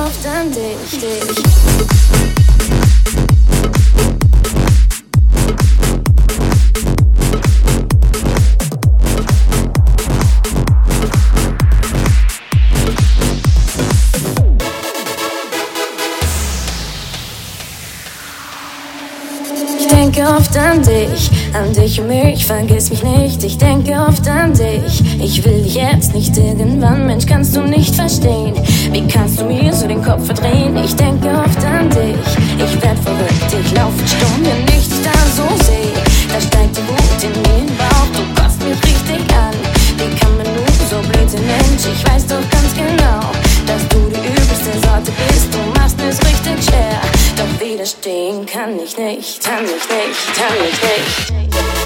oft an dich. Ich denke oft an dich und mich, vergiss mich nicht. Ich denke oft an dich, ich will dich jetzt nicht irgendwann. Mensch, kannst du nicht verstehen, wie kannst du mir so den Kopf verdrehen? Ich denke oft an dich, ich werd verrückt, ich laufe stumm, wenn ich dich da so seh. Da steigt die Wut in mir in den Bauch, du kotzt mich richtig an. Wie kann man nur so blöd sein, Mensch? Ich weiß doch ganz genau, dass du die übelste Sorte bist. Du machst mir's richtig schwer, doch widerstehen kann ich nicht, kann ich nicht, kann ich nicht.